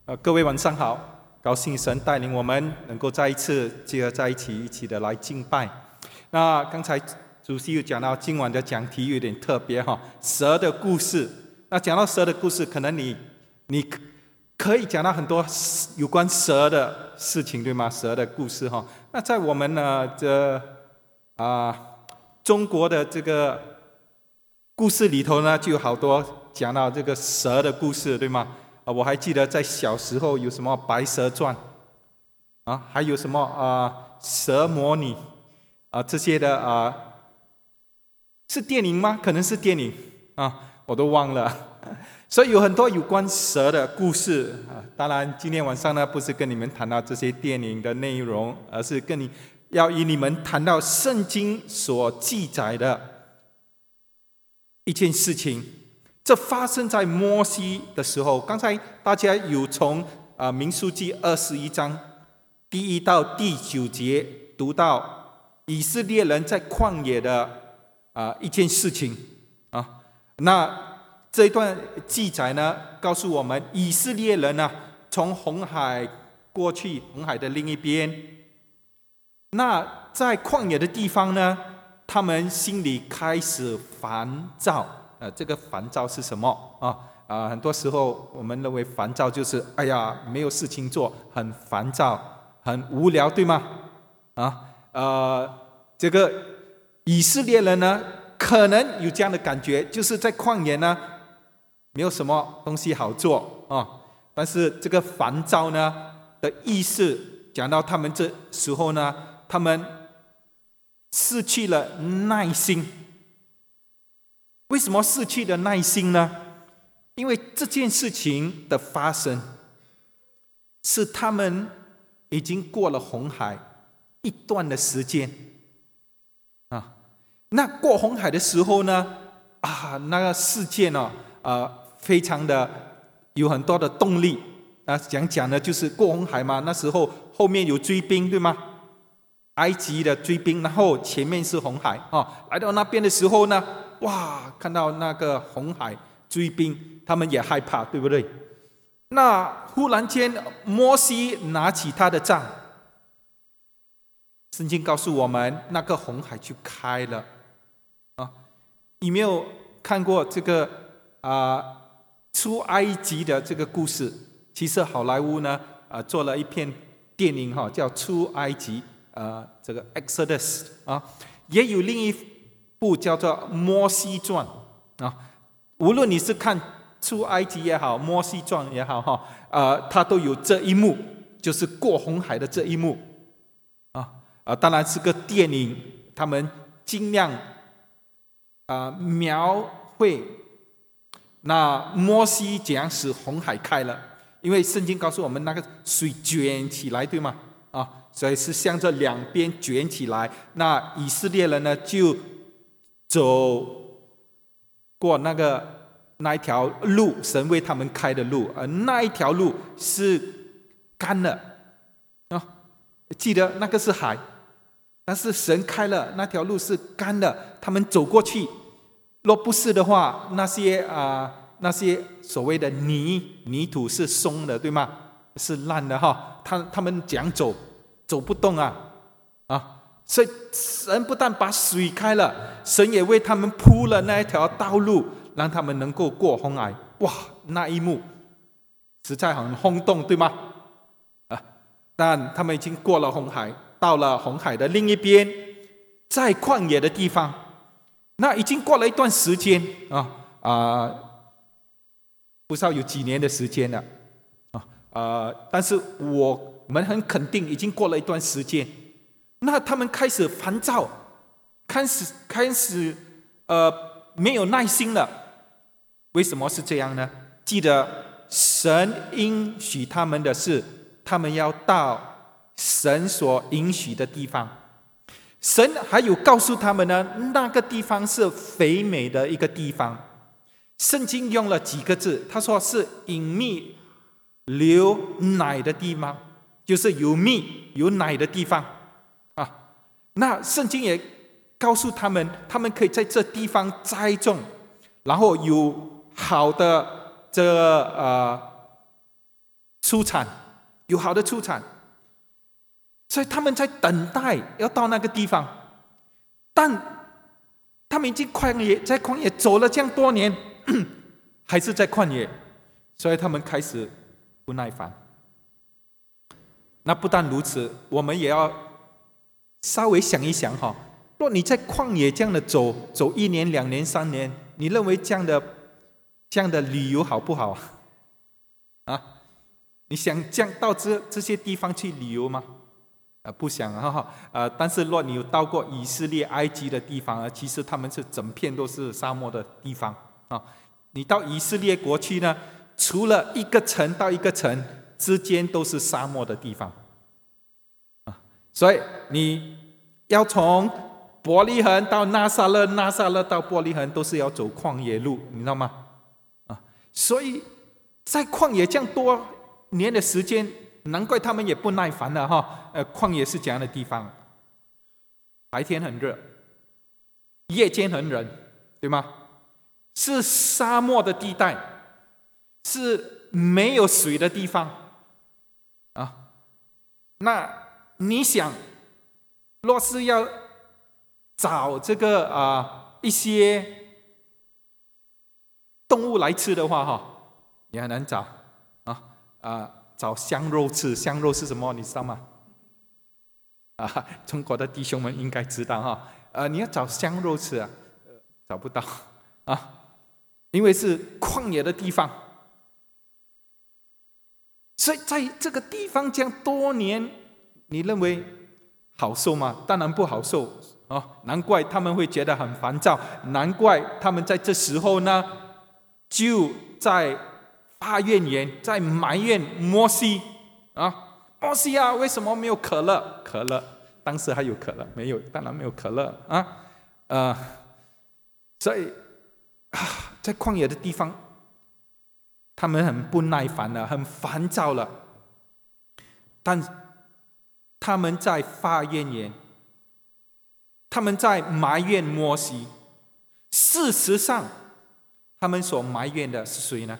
各位晚上好，高兴神带领我们能够再一次结合在一起的来敬拜。那刚才主席有讲到今晚的讲题有点特别哈，蛇的故事。那讲到蛇的故事，可能你可以讲到很多有关蛇的事情，对吗？蛇的故事哈。那在我们中国的这个故事里头呢，就有好多讲到这个蛇的故事，对吗？我还记得在小时候有什么《白蛇传》还有什么蛇魔女这些的是电影吗？可能是电影我都忘了。所以有很多有关蛇的故事当然今天晚上呢，不是跟你们谈到这些电影的内容，而是要与你们谈到圣经所记载的一件事情。这发生在摩西的时候。刚才大家有从民数记21章第1到第9节读到以色列人在旷野的一件事情那这一段记载呢，告诉我们以色列人呢，从红海过去，红海的另一边。那在旷野的地方呢，他们心里开始烦躁。这个烦躁是什么很多时候我们认为烦躁就是没有事情做，很烦躁，很无聊，对吗？这个以色列人呢，可能有这样的感觉，就是在旷野呢，没有什么东西好做但是这个烦躁呢的意思，讲到他们这时候呢，他们失去了耐心。为什么失去了耐心呢？因为这件事情的发生是他们已经过了红海一段的时间那过红海的时候呢那个事件非常的有很多的动力讲呢，就是过红海嘛，那时候后面有追兵，对吗？埃及的追兵，然后前面是红海来到那边的时候呢，哇，看到那个红海追兵，他们也害怕，对不对？那忽然间摩西拿起他的杖，圣经告诉我们那个红海就开了有没有看过这个出埃及的这个故事？其实好莱坞呢做了一片电影叫出埃及这个 Exodus 也有另一部叫做摩西传无论你是看出埃及也好，摩西传也好它都有这一幕，就是过红海的这一幕当然是个电影，他们尽量描绘那摩西怎样使红海开了。因为圣经告诉我们那个水卷起来，对吗？所以是向着两边卷起来，那以色列人呢就走过那一条路，神为他们开的路，而那一条路是干了记得那个是海，但是神开了那条路是干的，他们走过去。若不是的话，那些所谓的泥土是松的，对吗？是烂的他们讲走不动所以神不但把水开了，神也为他们铺了那一条道路，让他们能够过红海。哇，那一幕实在很轰动，对吗？但他们已经过了红海，到了红海的另一边，在旷野的地方。那已经过了一段时间不知道有几年的时间了但是我们很肯定已经过了一段时间。那他们开始烦躁，开始没有耐心了。为什么是这样呢？记得神应许他们的是，他们要到神所应许的地方。神还有告诉他们呢，那个地方是肥美的一个地方。圣经用了几个字，他说是隐秘流奶的地方，就是有蜜有奶的地方那圣经也告诉他们，他们可以在这地方栽种，然后有好的出产，有好的出产，所以他们在等待要到那个地方，但他们已经在旷野走了这样多年，还是在旷野，所以他们开始不耐烦。那不但如此，我们也要稍微想一想哈，若你在旷野这样的走1年、2年、3年，你认为这样的旅游好不好啊？你想这样到这些地方去旅游吗？不想但是若你有到过以色列、埃及的地方其实他们是整片都是沙漠的地方你到以色列国去呢，除了一个城到一个城之间都是沙漠的地方所以你要从伯利恒到拿撒勒，拿撒勒到伯利恒都是要走旷野路，你知道吗？所以在旷野这样多年的时间，难怪他们也不耐烦了旷野是怎样的地方？白天很热，夜间很冷，对吗？是沙漠的地带，是没有水的地方那你想，若是要找这个一些动物来吃的话也很难找找香肉吃。香肉是什么？你知道吗？中国的弟兄们应该知道你要找香肉吃找不到因为是旷野的地方，所以在这个地方这样多年，你认为好受吗？当然不好受难怪他们会觉得很烦躁，难怪他们在这时候呢，就在发怨言，在埋怨摩西摩西为什么没有可乐？可乐当时还有可乐没有？当然没有可乐所以在旷野的地方，他们很不耐烦了，很烦躁了，但他们在发怨言，他们在埋怨摩西。事实上，他们所埋怨的是谁呢？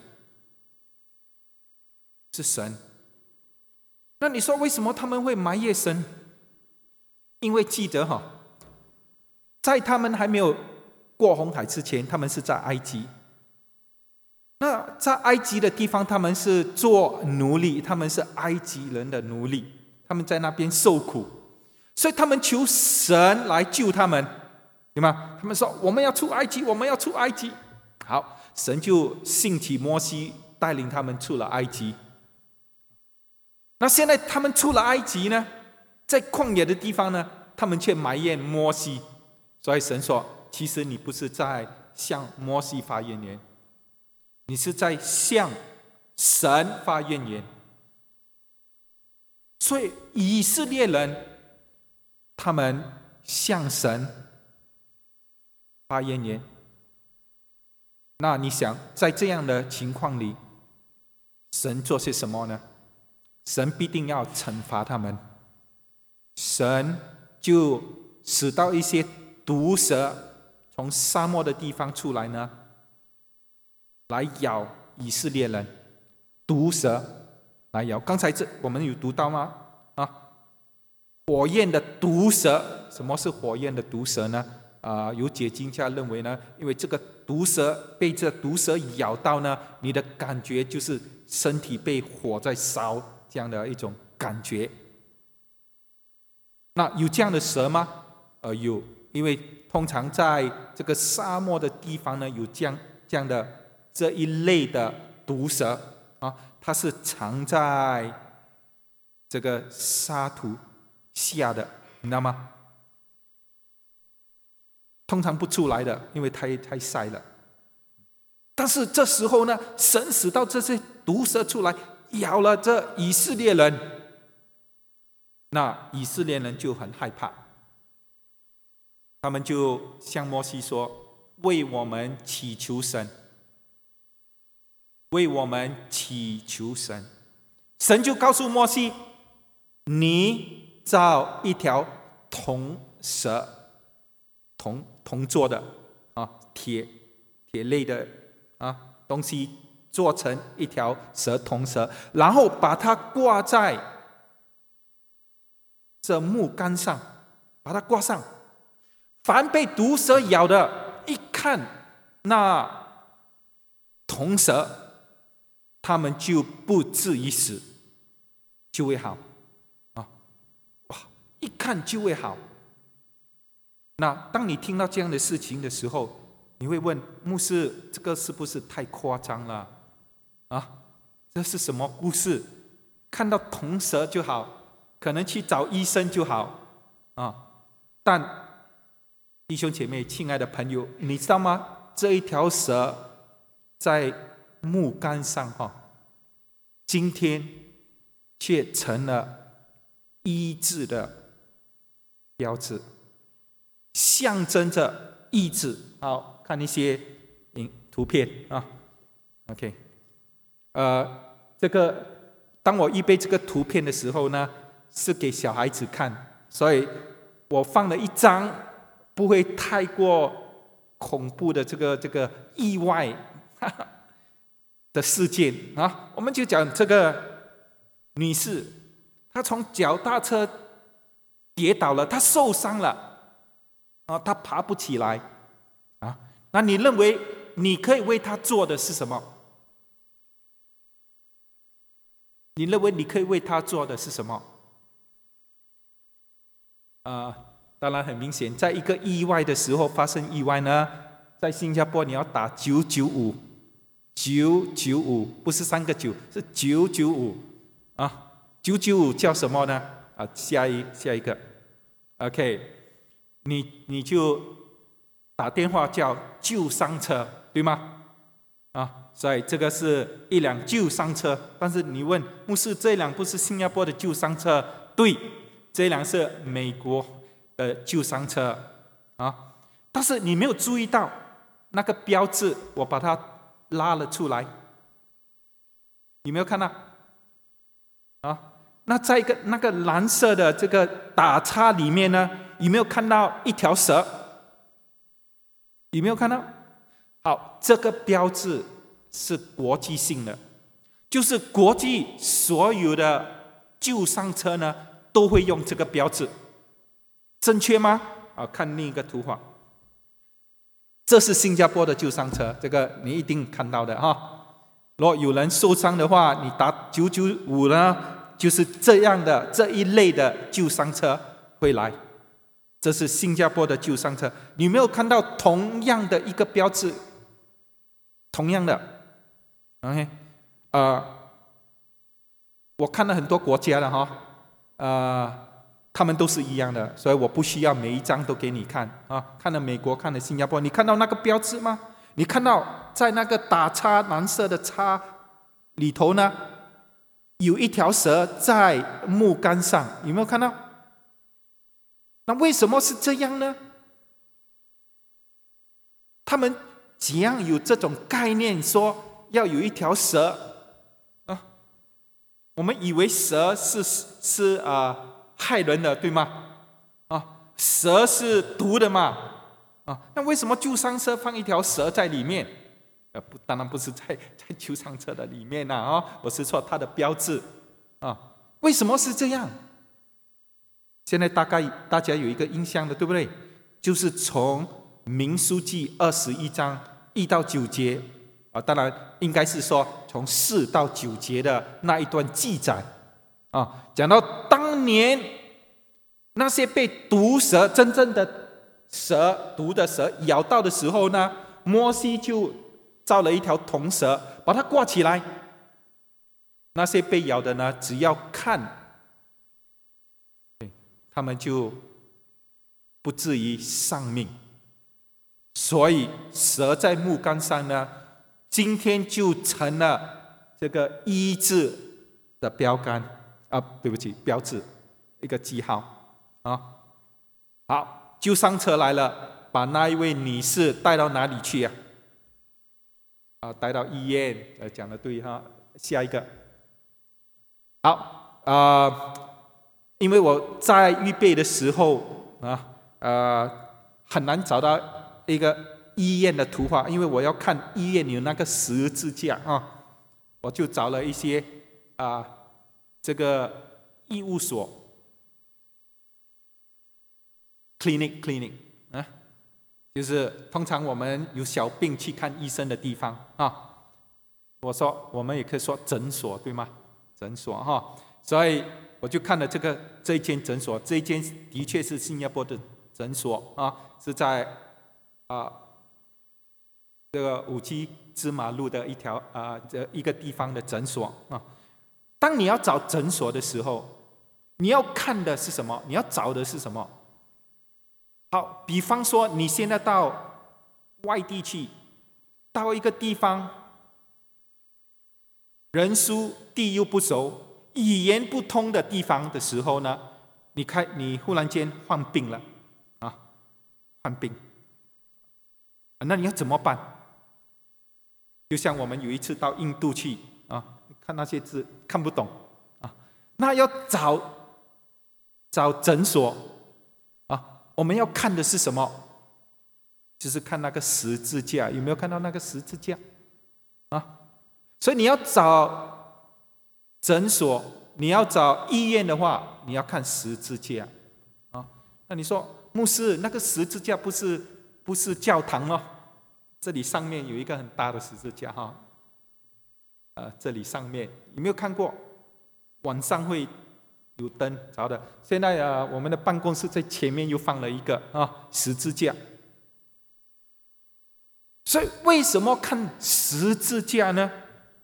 是神。那你说为什么他们会埋怨神？因为记得在他们还没有过红海之前，他们是在埃及。那在埃及的地方，他们是做奴隶，他们是埃及人的奴隶，他们在那边受苦，所以他们求神来救他们，对吗？他们说我们要出埃及，我们要出埃及。好，神就兴起摩西，带领他们出了埃及。那现在他们出了埃及呢，在旷野的地方呢，他们却埋怨摩西，所以神说，其实你不是在向摩西发怨言，你是在向神发怨言。所以以色列人他们向神发怨言。那你想在这样的情况里，神做些什么呢？神必定要惩罚他们，神就使到一些毒蛇从沙漠的地方出来呢，来咬以色列人。毒蛇来咬，刚才我们有读到吗？火焰的毒蛇。什么是火焰的毒蛇呢？有解经家认为呢，因为这个毒蛇被这毒蛇咬到呢，你的感觉就是身体被火在烧，这样的一种感觉。那有这样的蛇吗？有，因为通常在这个沙漠的地方呢，有这样的这一类的毒蛇它是藏在这个沙土下的，你知道吗？通常不出来的，因为太晒了。但是这时候呢，神使到这些毒蛇出来，咬了这以色列人，那以色列人就很害怕，他们就向摩西说：“为我们祈求神，为我们祈求神。”神就告诉摩西：“你造一条铜蛇。”铜做的铁类的东西做成一条铜蛇，然后把它挂在这木杆上，把它挂上。凡被毒蛇咬的，一看那铜蛇，他们就不至于死，就会好啊！哇，一看就会好。那当你听到这样的事情的时候，你会问牧师：这个是不是太夸张了？啊，这是什么故事？看到铜蛇就好，可能去找医生就好啊。但弟兄姐妹、亲爱的朋友，你知道吗？这一条蛇在木杆上今天却成了医治的标志，象征着医治。好，看一些图片啊。OK， 这个当我预备这个图片的时候呢，是给小孩子看，所以我放了一张不会太过恐怖的这个意外的事件啊。我们就讲这个女士，她从脚踏车跌倒了，她受伤了啊，她爬不起来啊。那你认为你可以为她做的是什么？你认为你可以为她做的是什么？当然很明显，在一个意外的时候发生意外呢，在新加坡你要打995，不是3个9，是995啊。995叫什么呢？下一个 ，OK， 你就打电话叫救伤车，对吗？所以这个是一辆救伤车。但是你问牧师，这辆不是新加坡的救伤车？对，这辆是美国的救伤车啊。但是你没有注意到那个标志，我把它拉了出来，有没有看到？那在一个那个蓝色的这个打叉里面呢，有没有看到一条蛇？有没有看到？好，这个标志是国际性的，就是国际所有的救伤车呢都会用这个标志，正确吗？看另一个图画，这是新加坡的救伤车，这个你一定看到的哈。如果有人受伤的话，你打995呢，就是这样的这一类的救伤车会来。这是新加坡的救伤车，你有没有看到同样的一个标志？同样的 ，OK， 我看了很多国家的他们都是一样的，所以我不需要每一张都给你看啊。看了美国，看了新加坡，你看到那个标志吗？你看到在那个打叉蓝色的叉里头呢，有一条蛇在木杆上，有没有看到？那为什么是这样呢？他们怎样有这种概念，说要有一条蛇啊？我们以为蛇是害人的，对吗？蛇是毒的嘛？那为什么救伤车放一条蛇在里面？当然不是在救伤车的里面我是说它的标志为什么是这样？现在大概大家有一个印象的，对不对？就是从民数记21章1到9节当然应该是说从4到9节的那一段记载讲到当年那些被毒蛇真正的毒的蛇咬到的时候呢，摩西就造了一条铜蛇，把它挂起来。那些被咬的呢，只要看，他们就不至于丧命。所以蛇在木杆上呢，今天就成了这个医治的标杆标志，一个记号好，救伤车来了，把那一位女士带到哪里去带到医院。讲得对下一个。好因为我在预备的时候很难找到一个医院的图画，因为我要看医院有那个十字架我就找了一些这个医务所 clinic 啊，就是通常我们有小病去看医生的地方啊。我说我们也可以说诊所，对吗？诊所哈，所以我就看了这一间诊所，这一间的确是新加坡的诊所啊，是在这个57芝麻路的一个地方的诊所啊。当你要找诊所的时候，你要看的是什么？你要找的是什么？好，比方说你现在到外地去，到一个地方，人书地又不熟，语言不通的地方的时候呢，你忽然间患病了啊，患病，那你要怎么办？就像我们有一次到印度去啊，看那些字看不懂啊，那要找诊所啊，我们要看的是什么？就是看那个十字架，有没有看到那个十字架啊？所以你要找诊所，你要找医院的话，你要看十字架啊。那你说牧师，那个十字架不是教堂咯？这里上面有一个很大的十字架哈，这里上面有没有看过？晚上会有灯着的。现在我们的办公室在前面又放了一个十字架。所以为什么看十字架呢？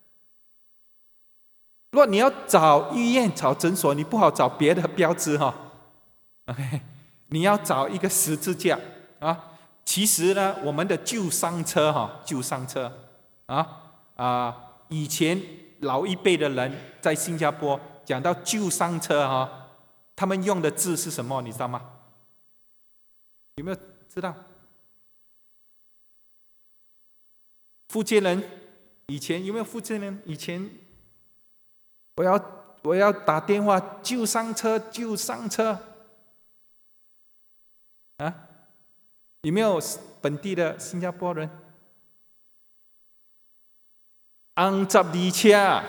如果你要找医院、找诊所，你不好找别的标志哈。OK， 你要找一个十字架啊。其实呢，我们的救伤车以前老一辈的人在新加坡讲到救伤车他们用的字是什么？你知道吗？有没有知道？福建人以前有没有福建人以前？我要打电话救伤车啊！有没有本地的新加坡人？12車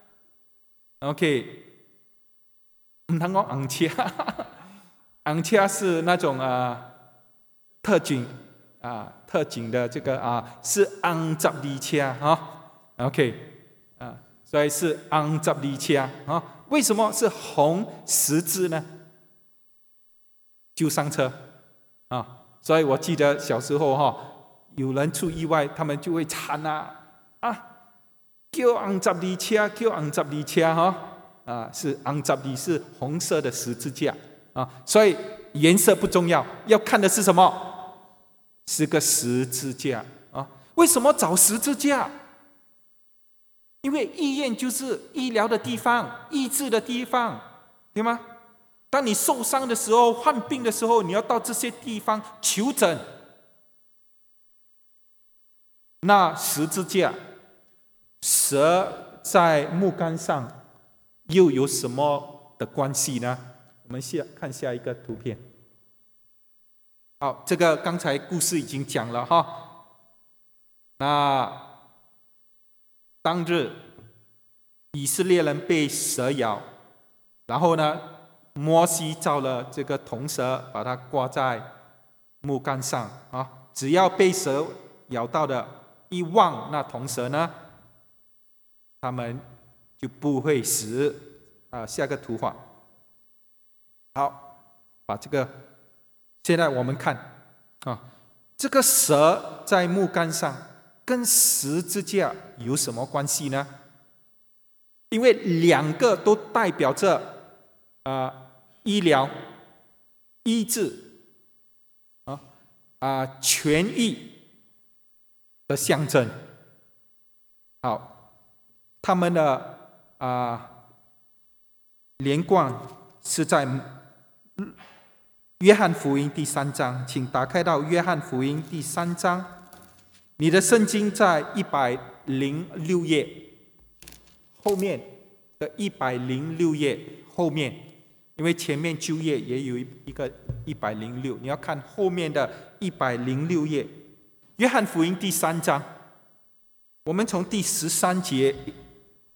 ，OK， 唔通講紅車，紅車是那種特警的這個是12車OK 所以是12車為什麼是紅十字呢？救傷車所以我記得小時候有人出意外，他們就會喊叫12車，叫12車是12是紅色的十字架所以顏色不重要，要看的是什麼？是個十字架為什麼找十字架？因為醫院就是醫療的地方，醫治的地方，對嗎？當你受傷的時候，患病的時候，你要到這些地方求診。那十字架，蛇在木杆上，又有什麼的關係呢？我們看下一個圖片。好，這個剛才故事已經講了哈。那當日以色列人被蛇咬，然後呢，摩西造了這個銅蛇，把它掛在木杆上只要被蛇咬到的一望那銅蛇呢，他們就不會死下個圖畫。好，把這個現在我們看這個蛇在木杆上跟十字架有什麼關係呢？因為兩個都代表着醫療、醫治痊癒的象徵。好，他們的連貫是在約翰福音第3章，請打開到約翰福音第3章。你的聖經在106頁後面的106頁後面，因為前面9頁也有一個106，你要看後面的106頁。約翰福音第3章，我們從第13節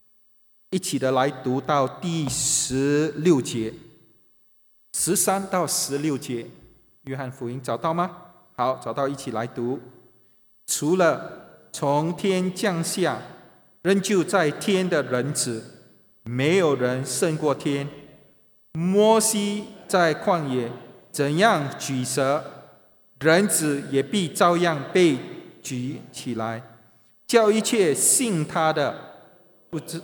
一起的来读到第16节，13到16节，约翰福音找到吗？好，找到一起来读。除了从天降下仍旧在天的人子，没有人胜过天。摩西在旷野怎样举蛇，人子也必照样被举起来，叫一切信他的不知。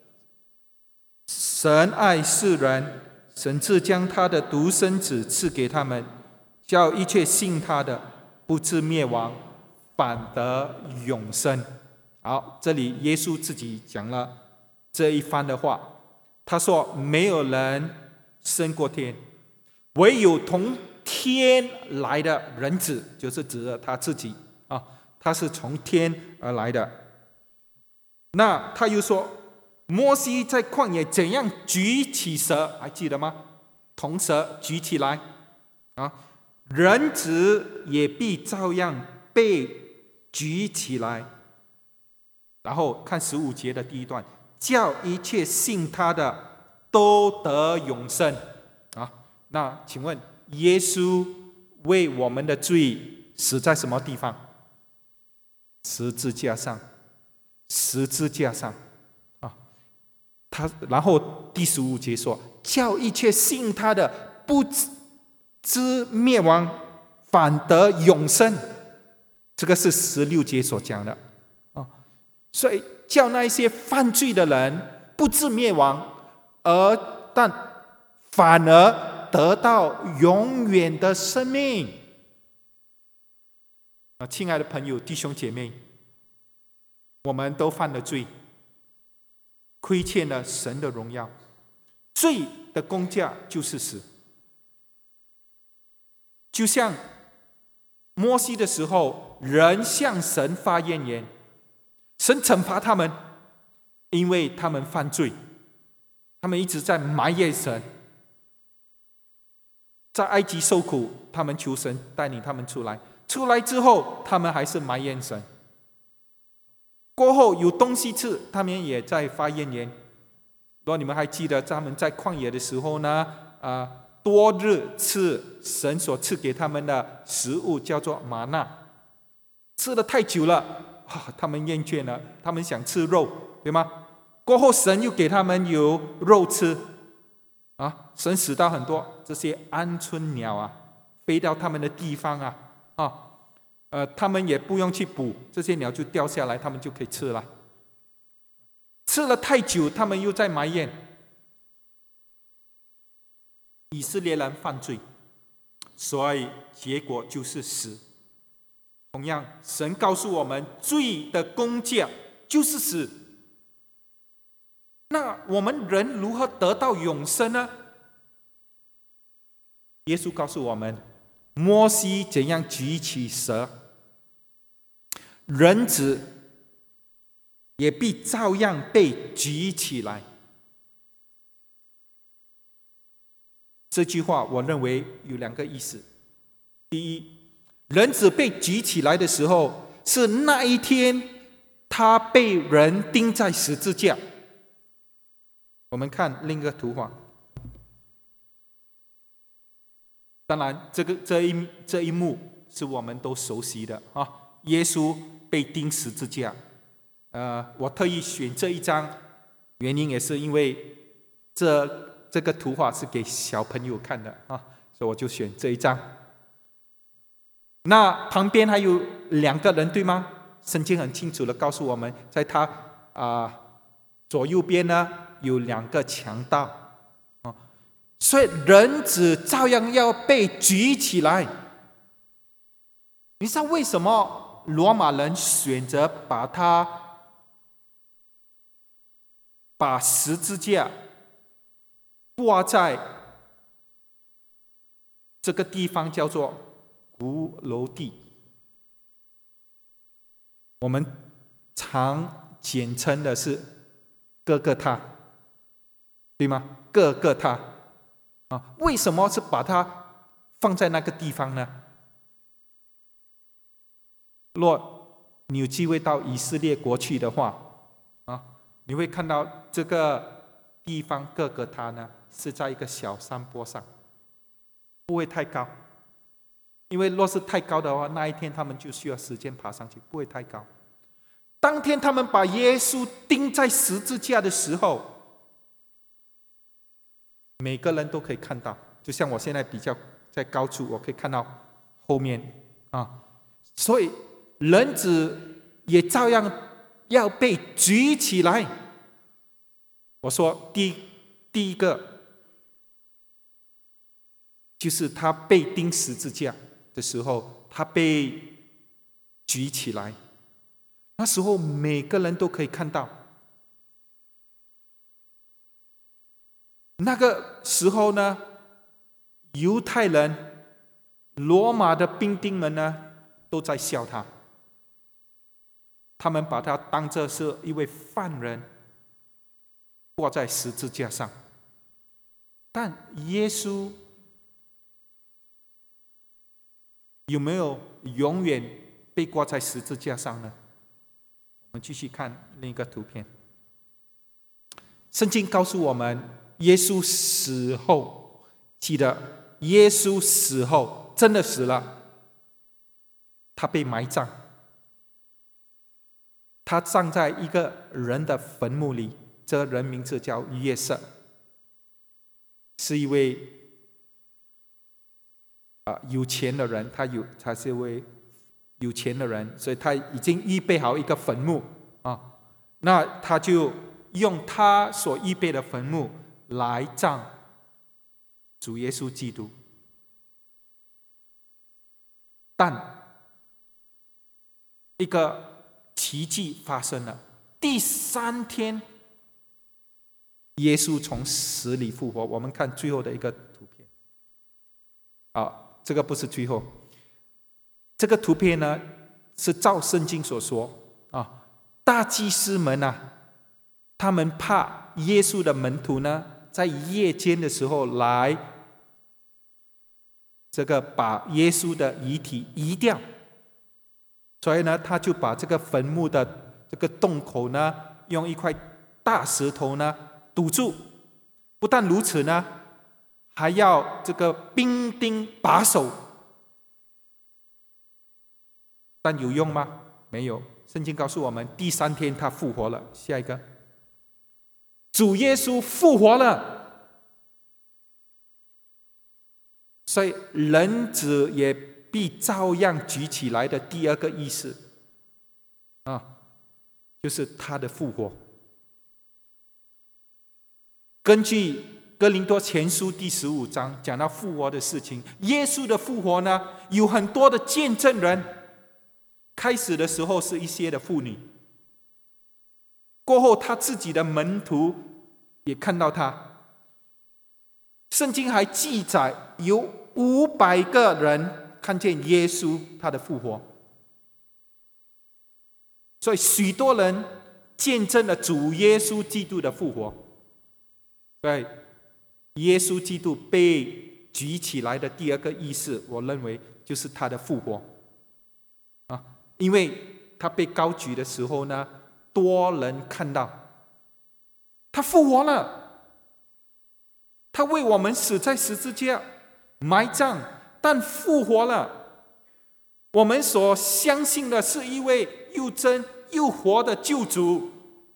神爱世人，甚至将他的独生子赐给他们，叫一切信他的不至灭亡，反得永生。好，这里耶稣自己讲了这一番的话，他说没有人胜过天，唯有从天来的人子，就是指着他自己啊，他是从天而来的。那他又说，摩西在旷野怎样举起蛇，还记得吗？铜蛇举起来啊，人子也必照样被举起来。然后看15节的第一段，叫一切信他的都得永生啊。那请问耶稣为我们的罪死在什么地方？十字架上，十字架上啊。然后第15节说，叫一切信他的不知灭亡，反得永生。这个是16节所讲的啊。所以叫那些犯罪的人不至灭亡，但反而得到永远的生命。亲爱的朋友、弟兄姐妹，我们都犯了罪，亏欠了神的荣耀，罪的工价就是死。就像摩西的时候，人向神发怨言，神惩罚他们，因为他们犯罪，他们一直在埋怨神。在埃及受苦，他们求神带领他们出来，出来之后他们还是埋怨神。过后有东西吃，他们也在发怨言。如果你们还记得他们在旷野的时候呢，多日吃神所赐给他们的食物，叫做玛纳，吃得太久了，他们厌倦了，他们想吃肉，对吗？过后神又给他们有肉吃啊，神使到很多这些鹌鹑鸟啊，飞到他们的地方他们也不用去捕，这些鸟就掉下来，他们就可以吃了。吃了太久，他们又在埋怨。以色列人犯罪，所以结果就是死。同样，神告诉我们，罪的工价就是死。那我们人如何得到永生呢？耶稣告诉我们，摩西怎样举起蛇，人子也必照样被举起来。这句话我认为有2个意思。第一，人子被举起来的时候，是那一天他被人钉在十字架。我们看另一个图画。当然这一幕是我们都熟悉的啊，耶稣被钉十字架。我特意选这一张，原因也是因为这个图画是给小朋友看的啊，所以我就选这一张。那旁边还有2个人，对吗？圣经很清楚的告诉我们，在他左右边呢有2个强盗，所以人子照样要被举起来。你知道为什么罗马人选择把十字架挂在这个地方叫做骷髅地？我们常简称的是各各他，对吗？各各他为什么是把它放在那个地方呢？若你有机会到以色列国去的话你会看到这个地方各个他呢是在一个小山坡上，不会太高，因为若是太高的话，那一天他们就需要时间爬上去，不会太高。当天他们把耶稣钉在十字架的时候，每个人都可以看到，就像我现在比较在高处，我可以看到后面所以人子也照样要被举起来。我说第一个就是他被钉十字架的时候，他被举起来，那时候每个人都可以看到。那个时候呢，犹太人、罗马的兵丁们呢都在笑他，他们把他当作是一位犯人挂在十字架上。但耶稣有没有永远被挂在十字架上呢？我们继续看另一个图片。圣经告诉我们，耶稣死后，记得耶稣死后真的死了，他被埋葬，他葬在一个人的坟墓里，这个人名字叫约瑟，是一位有钱的人，他是一位有钱的人，所以他已经预备好一个坟墓那他就用他所预备的坟墓来葬主耶稣基督。但一个奇迹发生了，第3天耶稣从死里复活。我们看最后的一个图片这个不是最后，这个图片呢是照圣经所说大祭司们他们怕耶稣的门徒呢在夜间的时候来这个把耶稣的遗体移掉，所以呢他就把这个坟墓的这个洞口呢用一块大石头呢堵住。不但如此呢，还要这个兵丁把守。但有用吗？没有。圣经告诉我们，第3天他复活了。下一个，主耶稣复活了，所以人子也必照样举起来的第2个意思就是他的复活。根据哥林多前书第15章讲到复活的事情，耶稣的复活呢，有很多的见证人。开始的时候是一些的妇女，过后他自己的门徒也看到他。圣经还记载有500个人看见耶稣他的复活，所以许多人见证了主耶稣基督的复活。对，耶稣基督被举起来的第2个意思，我认为就是他的复活因为他被高举的时候呢，多人看到他复活了，他为我们死在十字架埋葬，但复活了。我们所相信的是一位又真又活的救主。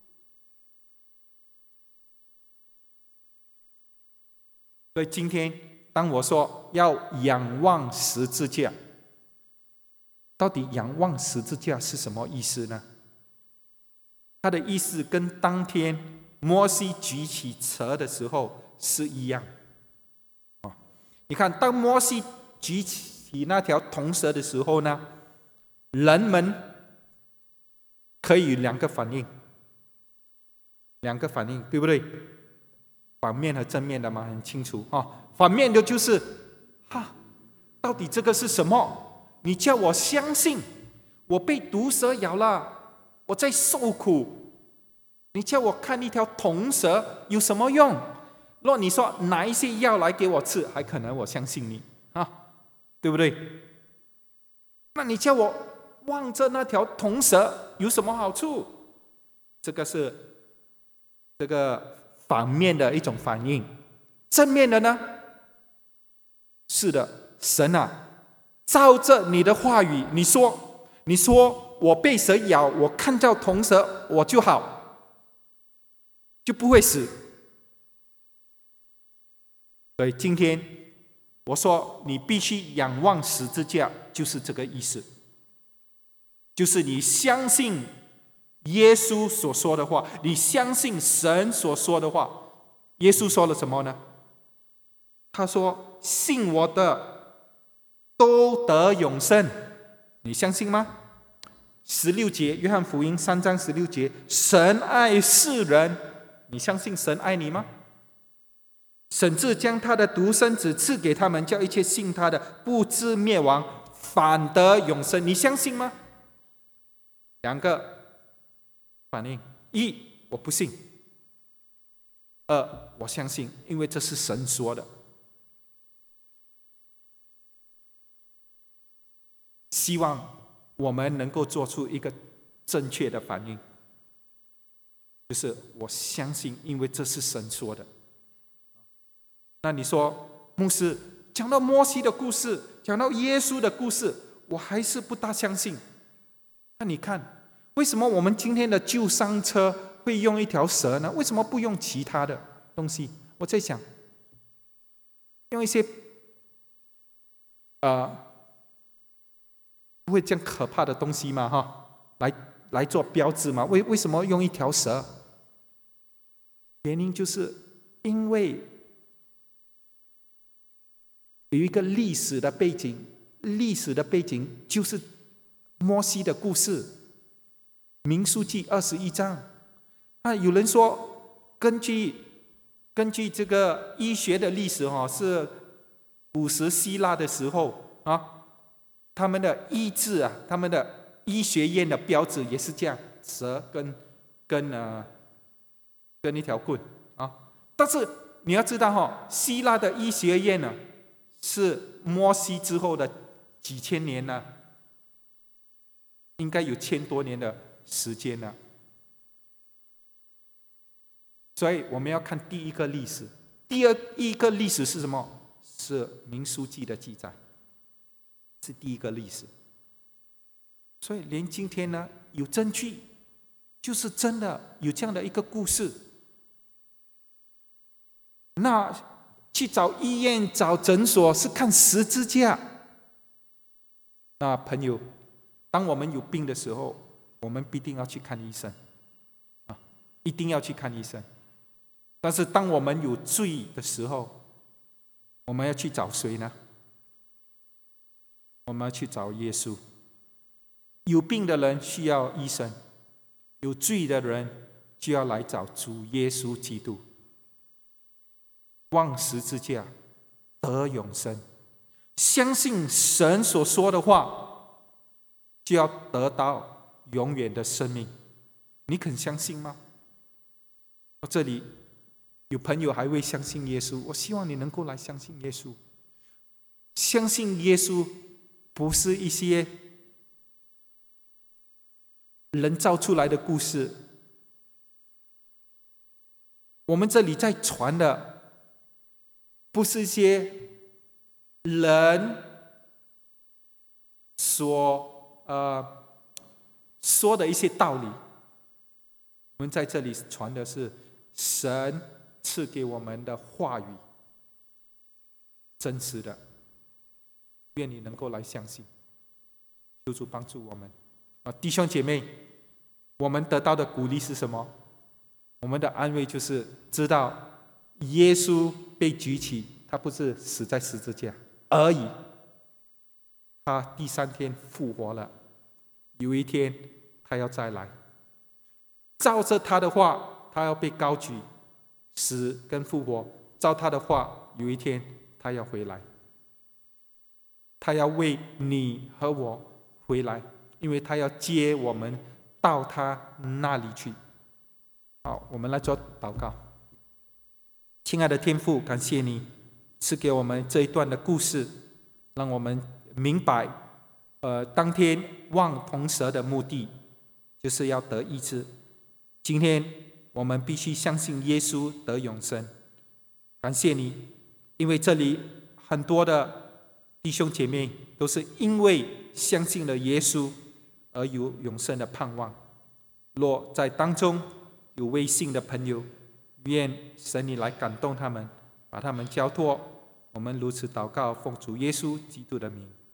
所以今天当我说要仰望十字架，到底仰望十字架是什么意思呢？它的意思跟当天摩西举起蛇的时候是一样你看，当摩西举起那条铜蛇的时候呢，人们可以有2个反应，2个反应，对不对？反面和正面的嘛，很清楚反面的就是到底这个是什么？你叫我相信我被毒蛇咬了，我在受苦，你叫我看一条铜蛇有什么用？若你说拿一些药来给我吃，还可能我相信你对不对？那你叫我望着那条铜蛇有什么好处？这个是这个反面的一种反应。正面的呢？是的，神啊，照着你的话语，你说我被蛇咬，我看到铜蛇，我就好，就不会死。所以今天我说你必须仰望十字架，就是这个意思，就是你相信耶稣所说的话，你相信神所说的话。耶稣说了什么呢？他说：“信我的都得永生。”你相信吗？16节，约翰福音3章16节，神爱世人，你相信神爱你吗？甚至将他的独生子赐给他们，叫一切信他的不至灭亡，反得永生。你相信吗？两个反应：一，我不信；二，我相信，因为这是神说的。希望我们能够做出一个正确的反应，就是我相信，因为这是神说的。那你说，牧师讲到摩西的故事，讲到耶稣的故事，我还是不大相信。那你看，为什么我们今天的救伤车会用一条蛇呢？为什么不用其他的东西？我在想，用一些不会这样可怕的东西嘛，来做标志嘛？为什么用一条蛇？原因就是因为有一个历史的背景，历史的背景就是摩西的故事，民数记21章。有人说，根据这个医学的历史，是古时希腊的时候他们的医治他们的医学院的标志也是这样，蛇跟一条棍但是你要知道希腊的医学院呢，是摩西之后的几千年呢，应该有1000多年的时间了。所以我们要看第一个历史，第二一个历史是什么？是民数记的记载，是第一个历史。所以连今天呢，有证据，就是真的有这样的一个故事。那去找医院、找诊所是看十字架。那朋友，当我们有病的时候，我们必定要去看医生一定要去看医生。但是当我们有罪的时候，我们要去找谁呢？我们要去找耶稣。有病的人需要医生，有罪的人就要来找主耶稣基督。望十字架得永生，相信神所说的话，就要得到永远的生命。你肯相信吗？这里有朋友还未相信耶稣，我希望你能够来相信耶稣。相信耶稣不是一些人造出来的故事。我们这里在传的不是一些人所说的一些道理，我们在这里传的是神赐给我们的话语，真实的。愿你能够来相信，求主帮助我们弟兄姐妹，我们得到的鼓励是什么？我们的安慰就是知道耶稣被举起，他不是死在十字架而已，他第3天复活了，有一天他要再来，照着他的话，他要被高举，死跟复活，照他的话，有一天他要回来，他要为你和我回来，因为他要接我们到他那里去。好，我们来做祷告。亲爱的天父，感谢你赐给我们这一段的故事，让我们明白当天望铜蛇的目的就是要得医治。今天我们必须相信耶稣得永生。感谢你，因为这里很多的弟兄姐妹都是因为相信了耶稣而有永生的盼望。若在当中有未信的朋友，愿神你来感动他们，把他们交托。我们如此祷告，奉主耶稣基督的名。